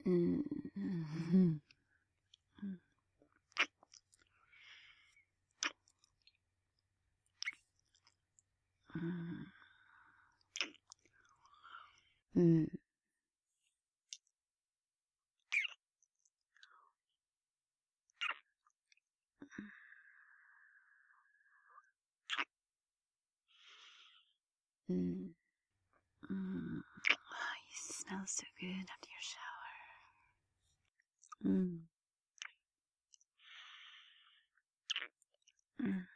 Mm. Mm. Mm. Mm. Oh, you smell so good after your shower. Mm. Mm.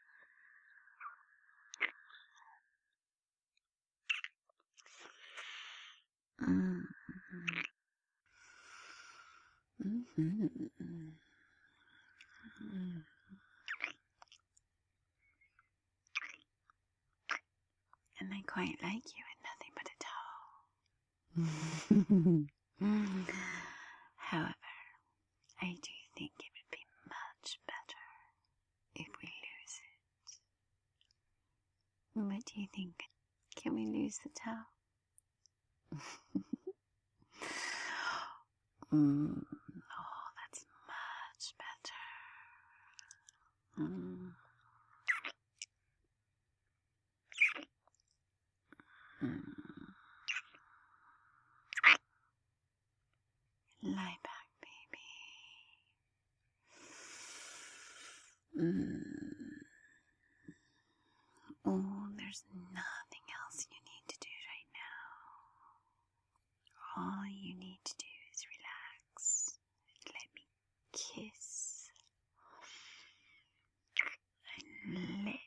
Mm. Mm. Mm. And I quite like you in nothing but a towel. However, I do think it would be much better if we lose it. What do you think? Can we lose the towel? Oh, that's much better. Mm. Lie back, baby. Oh, there's nothing else you need to do right now. All you need to do is relax. Let me kiss and lick.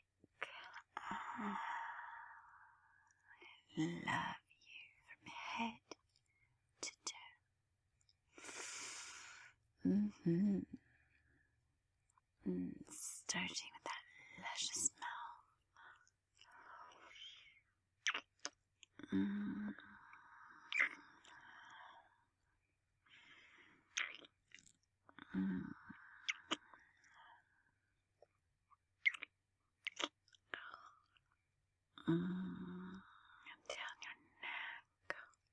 Love you from head to toe. Starting with that luscious smell. Down your neck.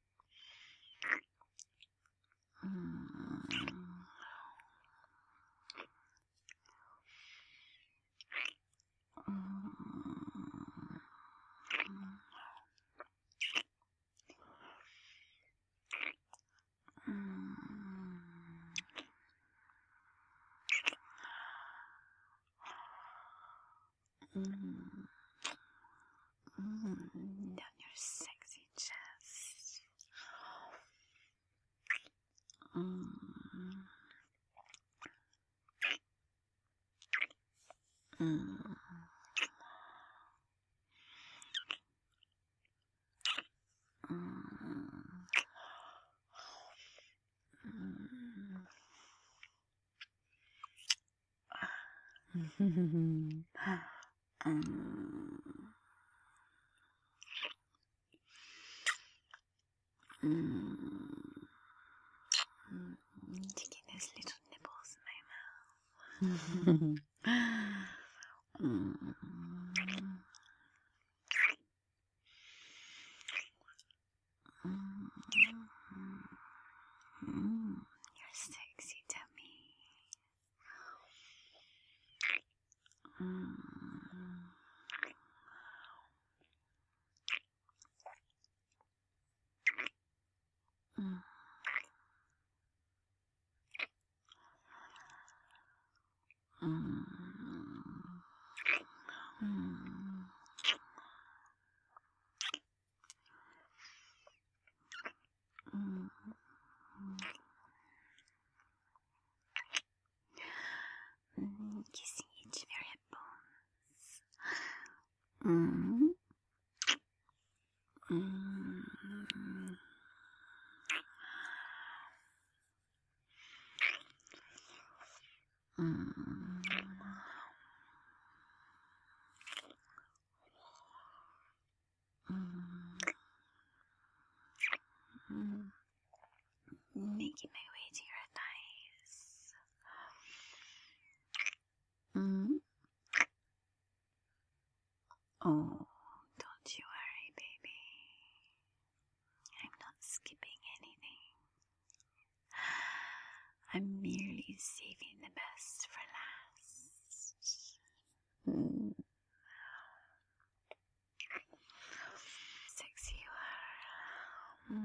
Down your sexy chest. Taking those little nibbles in my mouth. Your sexy tummy. Kissing each of your hip bones. Making my way to your thighs. Oh, don't you worry, baby. I'm not skipping anything. I'm merely saving the best for last. Sexy you are.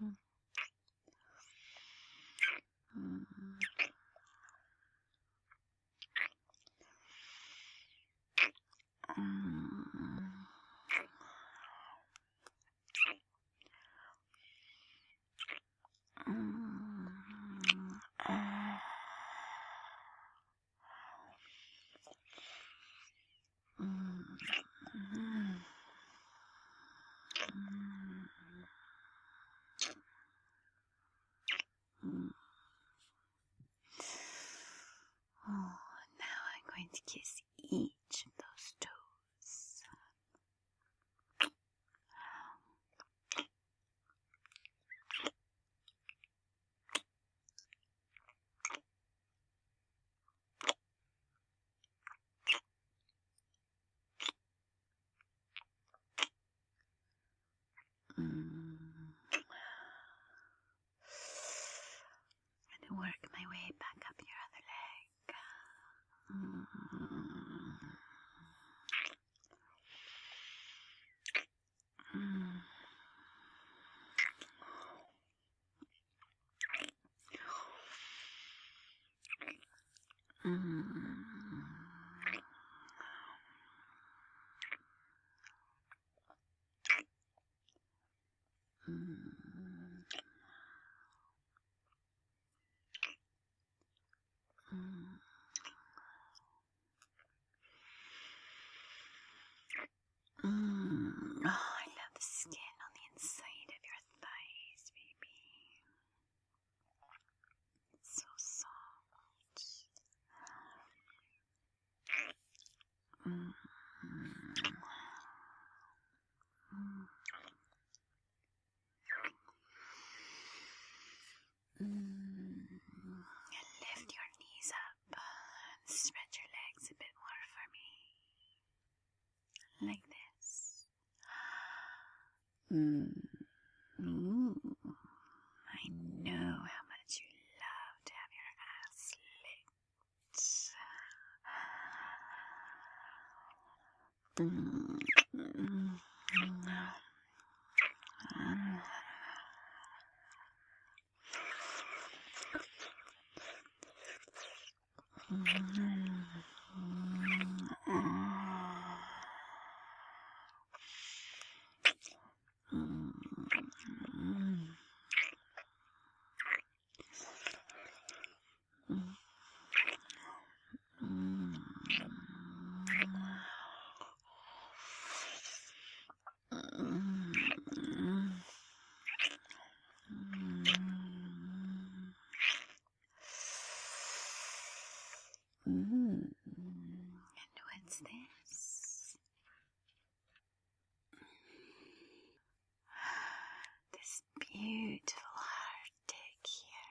Oh, now I'm going to kiss each of those toes. And work my way back up your other leg. Oh, I love the skin on the inside of your thighs, baby. It's so soft. Lift your knees up and spread your legs a bit more for me. Like this. I know how much you love to have your ass And what's this? This beautiful heartache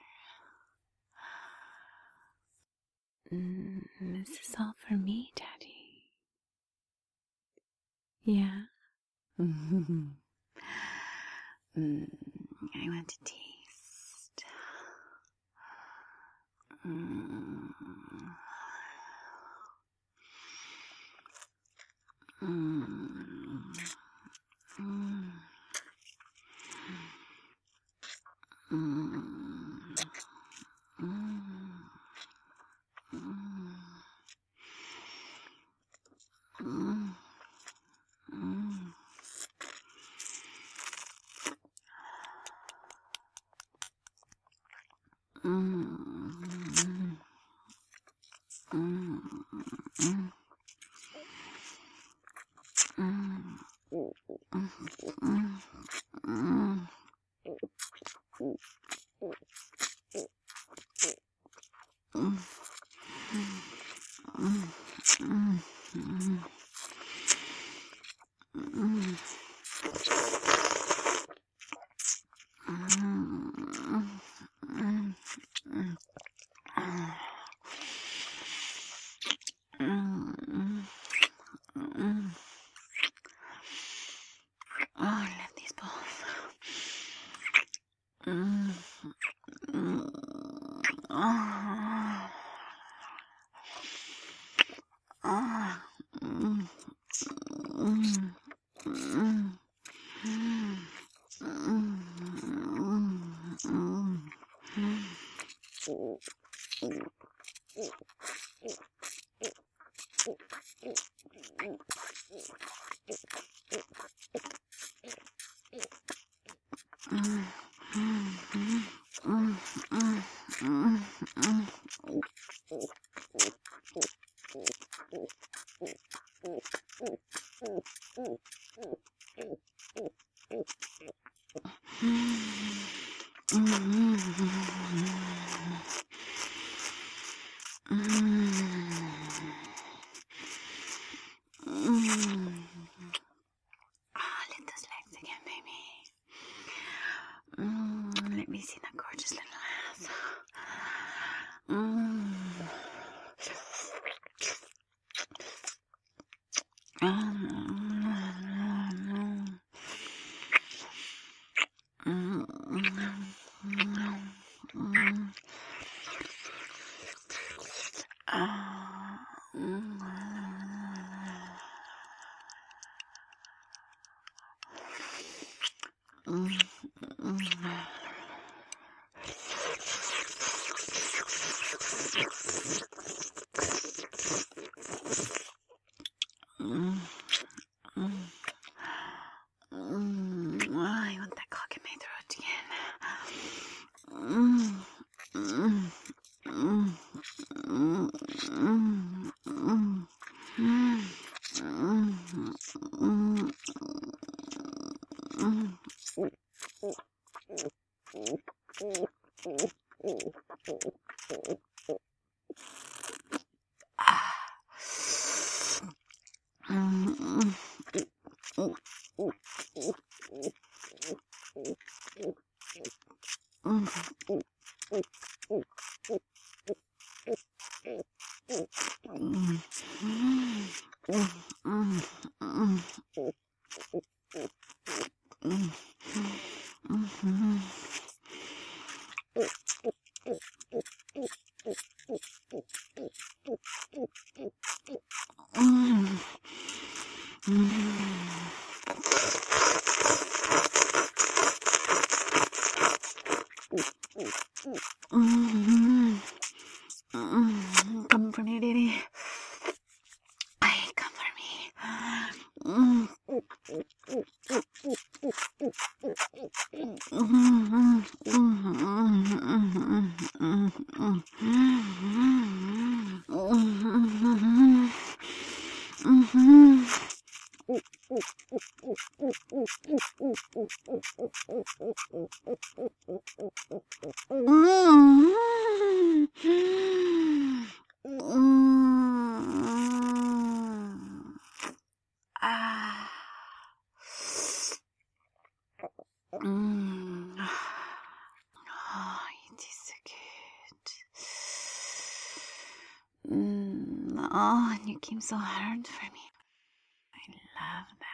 here. This is all for me, Daddy. Yeah? I want to taste. Oh, I love these balls. Oh. Lift those legs again, baby. Let me see that gorgeous little ass. I want that cock in my throat again. Come for me, baby. Come for me. Oh, it is so good. Oh, and you came so hard for me. I love that.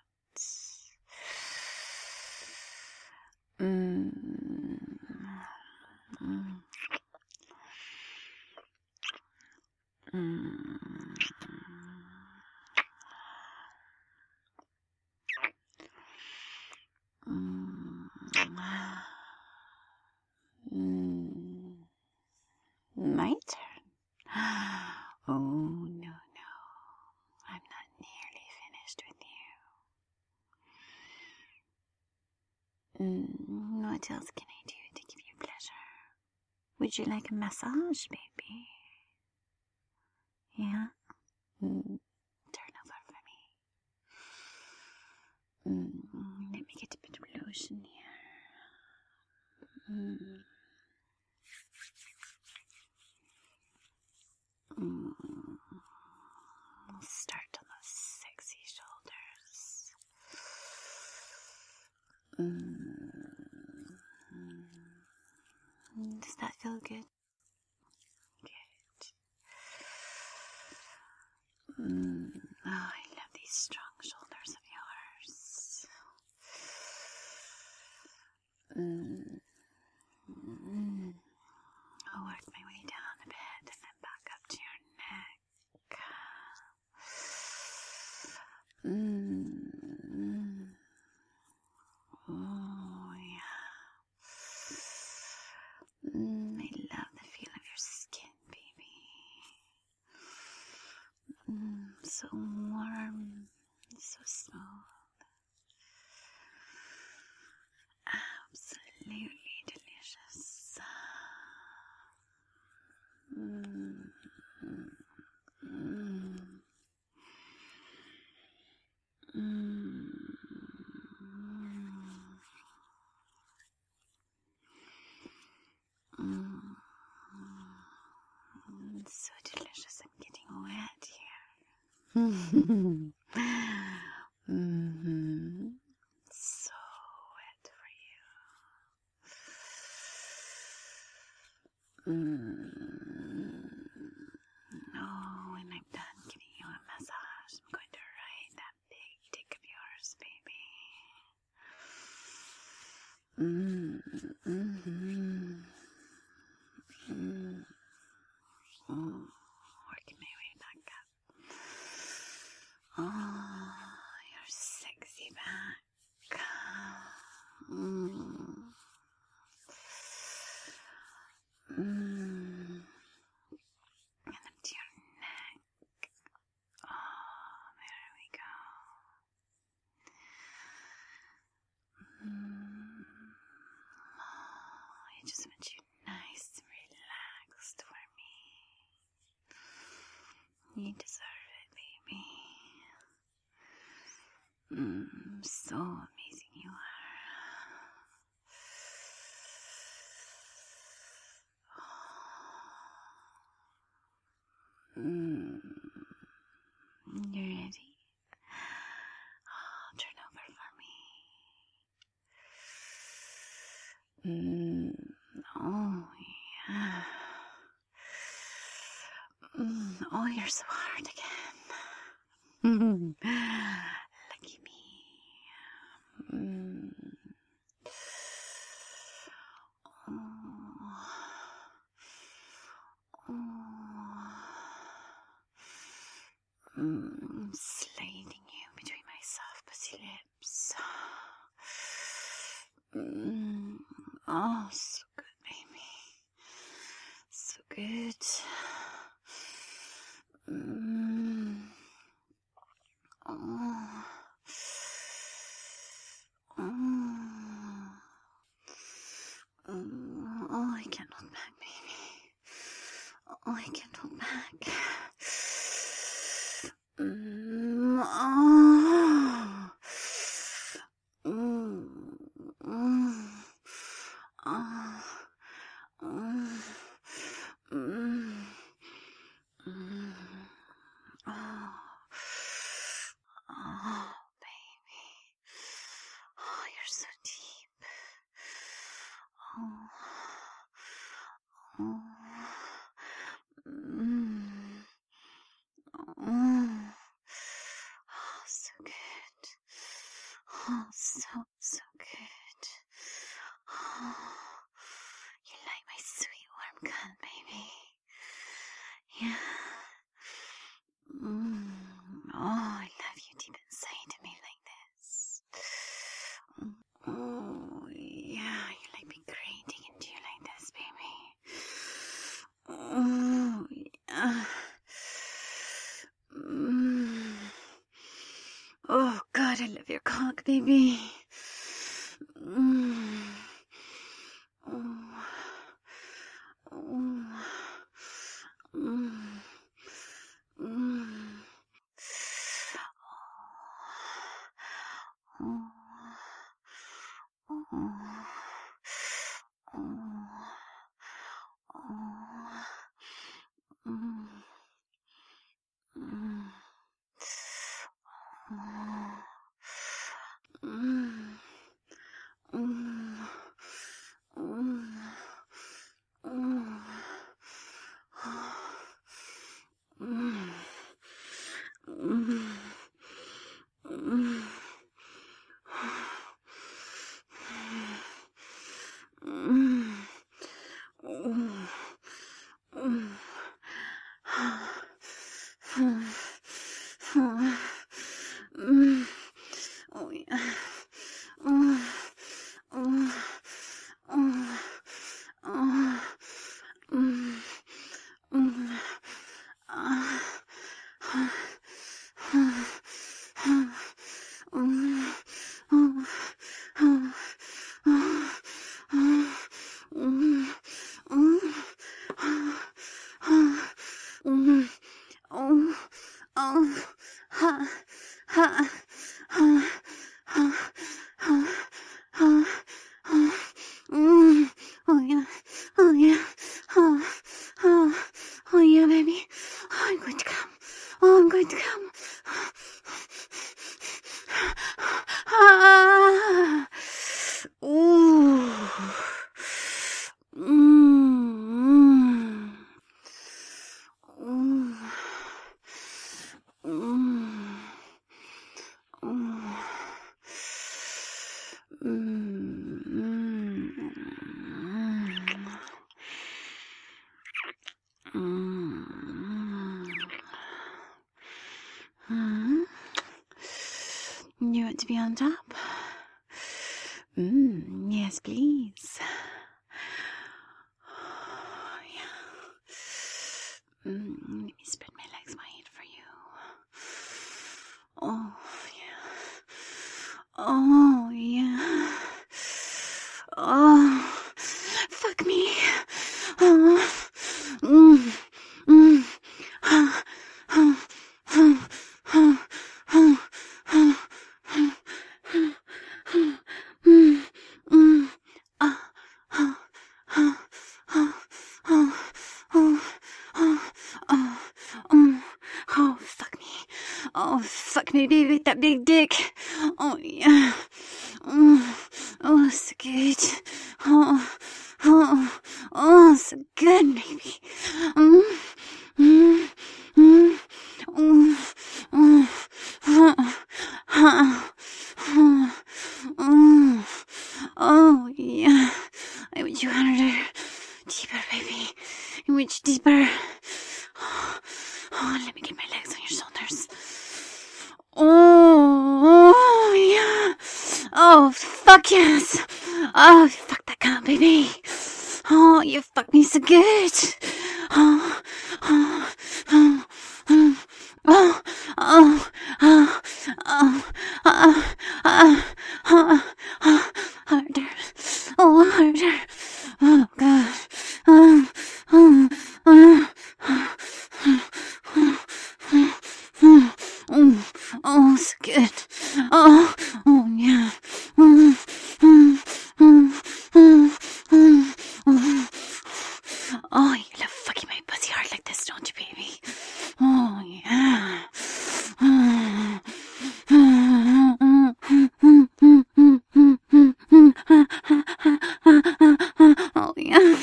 My turn. Oh, no. I'm not nearly finished with you. What else can I do to give you pleasure? Would you like a massage, baby? Yeah? Turn over for me. Let me get a bit of lotion here. I'll start on those sexy shoulders. Does that feel good? Good. Oh, I love these strong shoulders of yours. I'll work my way down a bit and then back up to your neck. Oh, yeah. I love the so warm, so smooth. Absolutely delicious. Mm. Mm. Mm. Mm. So delicious, I'm getting wet here. Mm-hmm. So wet for you. Oh, when I'm done giving you a massage, I'm going to ride that big dick of yours, baby. Working my way back up. Oh, your sexy back. And up to your neck. Oh, there we go. I just want you nice and relaxed for me. You deserve it, baby. So amazing you are. You ready? Turn over for me. Oh, yeah. Oh, you're so hard again. Lucky me. Sliding you between my soft pussy lips. Oh, so good, baby. So good. Oh, I can't hold back, baby. Oh, I can't hold back. Oh, baby. Oh, you're so deep. Oh. Oh. Oh, so good. Oh, so good. Oh, you like my sweet warm cunt, baby. Yeah. Oh, I love you deep inside of me like this. Oh, yeah, you like me grating into you like this, baby. Oh, yeah. Oh, God, I love your cock, baby. to be on top? Yes, please. Oh, yeah. Let me spread my legs wide for you. Oh, yeah. Oh, yeah. Oh, fuck me. Oh, Oh, fuck me. Oh, fuck me, baby, with that big dick. Oh, yeah. Oh, so good. Oh, so good, baby. Oh, yeah. I want you harder. Deeper, baby. Which deeper? Oh, let me get my legs on your shoulders. Oh, yeah. Oh, fuck yes. Oh, fuck that cunt, baby. Oh, you fuck me so good. Oh, harder. Oh, harder. Oh, God. Oh, so good. Oh, yeah. Oh, you love fucking my pussy hard like this, don't you, baby? Oh, yeah. Oh, yeah.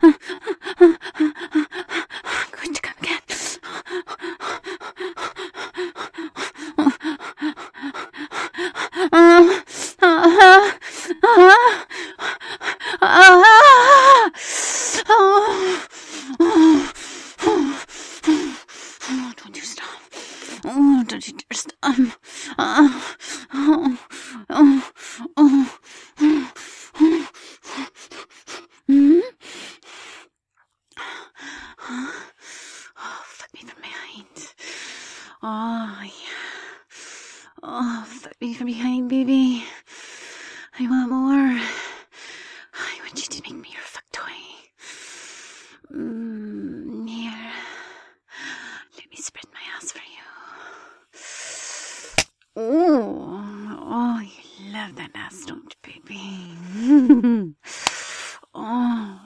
I'm going to come again. Don't you stop. Oh, don't you dare stop. Fuck me from behind. Oh, yeah. Oh, fuck me from behind, baby. I want more. I want you to make me your fuck toy. Here. Let me spread my ass for you. Oh, you love that ass, don't you, baby? Oh,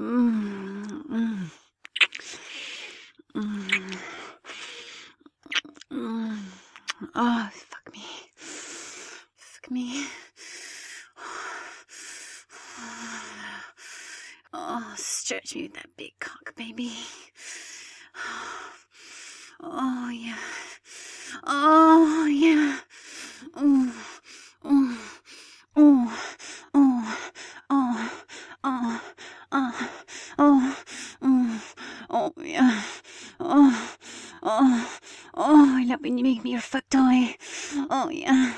Oh, fuck me. Fuck me. Oh, stretch me with that big cock, baby. Oh, yeah. Oh, yeah. Oh, oh, oh, oh, oh, oh, oh, oh, oh, yeah. Oh, oh, oh, I love when you make me your fuck toy. Oh, yeah.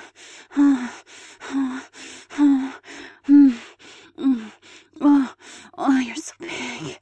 Oh, you're so big.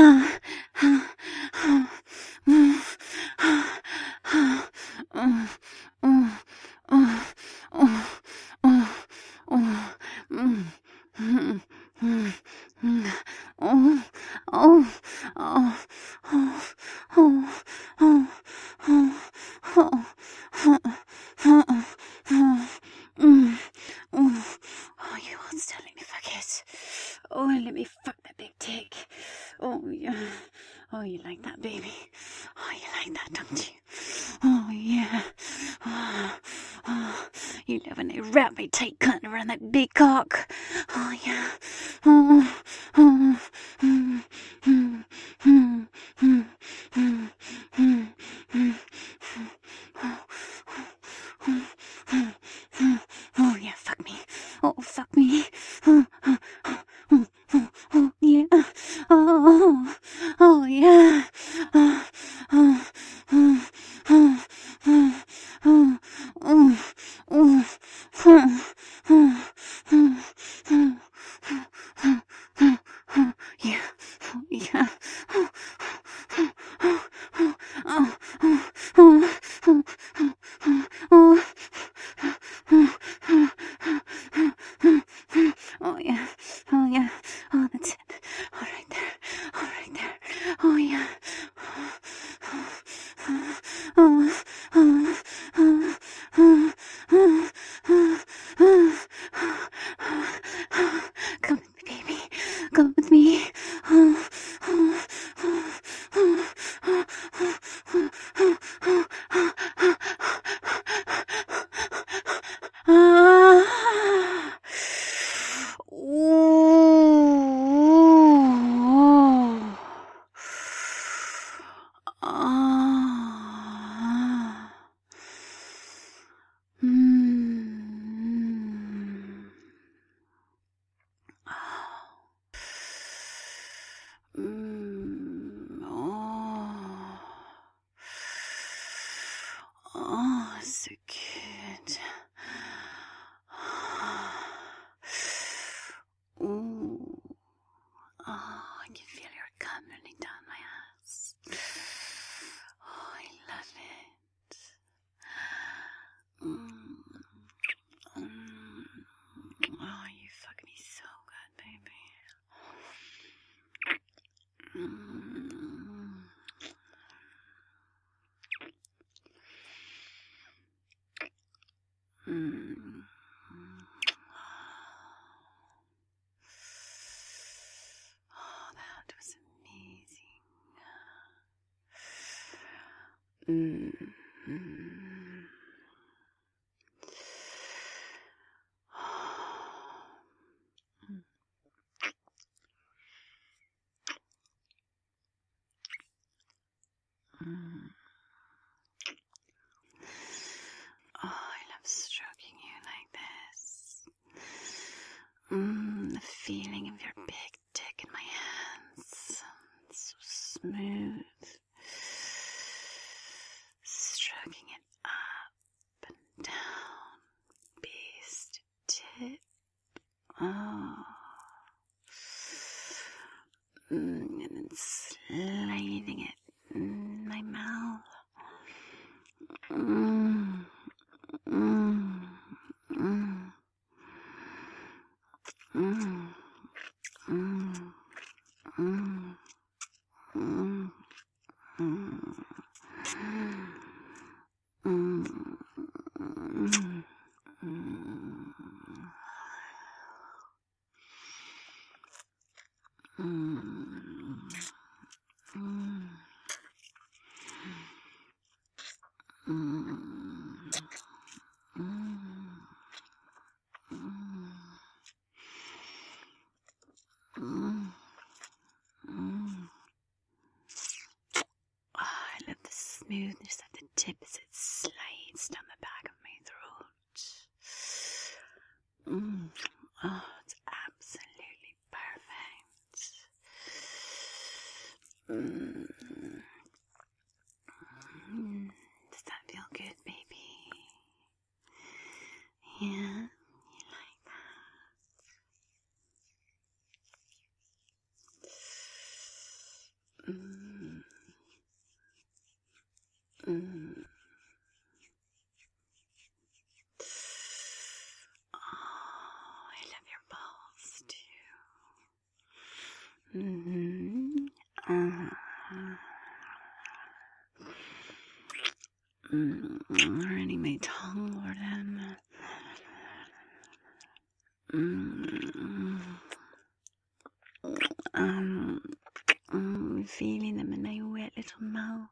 Oh, you won't still let me fuck it. Oh, let me fuck that big dick. Oh, yeah. Oh, you like that, baby? Oh, you like that, don't you? Oh, yeah. Oh, you love when I wrap my tight cunt around that big cock. Oh, yeah. Oh, yeah, fuck me. Oh, fuck me. Oh, yeah. Oh, yeah. Come with me. Oh, so good. Ooh. Oh, I can feel your cum running down my ass. Oh, I love it. Oh, you fuck me so good, baby. Oh, that was amazing. Oh, I love stroking you like this. The feeling of your big dick in my hands. It's so smooth. Stroking it up and down, base to tip. Oh. And then sliding it in my mouth. I love the smoothness of the tip as it slides down the back of my throat. Oh, it's absolutely perfect. Does that feel good, baby? Yeah, you like that? Oh, I love your balls too. Running my tongue over them. Feeling them in my wet little mouth.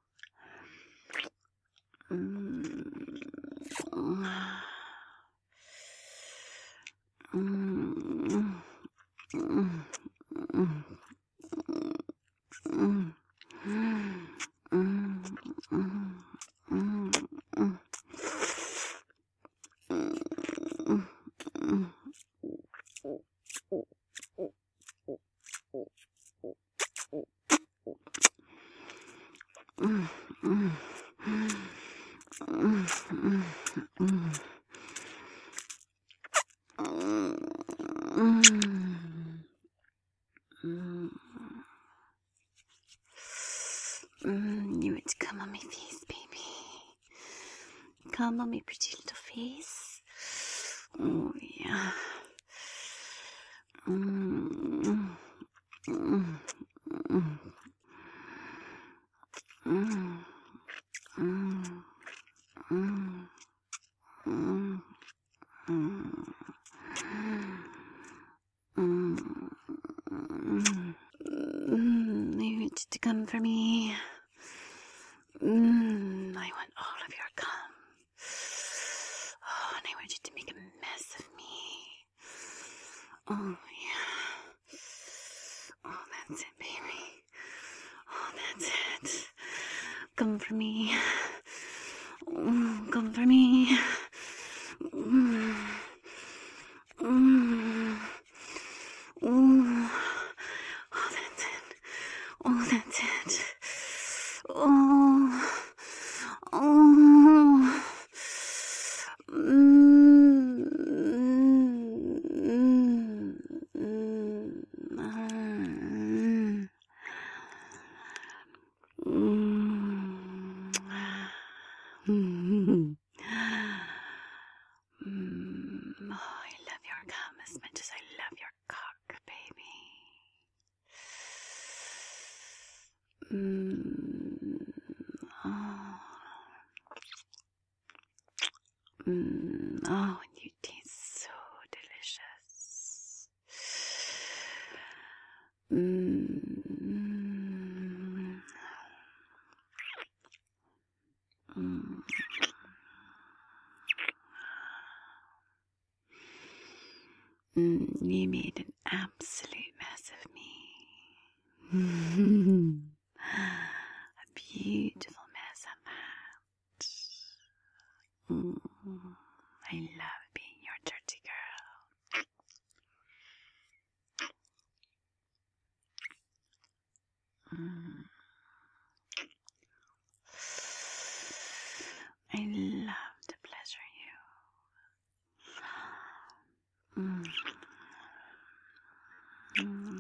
You want to come on my face, baby? Come on my pretty little face. Oh, yeah. to come for me. I want all of your cum. Oh, and I want you to make a mess of me. Oh, yeah. Oh, that's it, baby. Oh, that's it. Come for me. Come for me. Oh, that's it. Oh, that's it. Oh. Oh. Oh, I love your cum as much as I love your cock, baby. Oh, and you taste so delicious. You made an absolute mess of me. A beautiful mess at that. I love being your dirty girl. I love to pleasure you.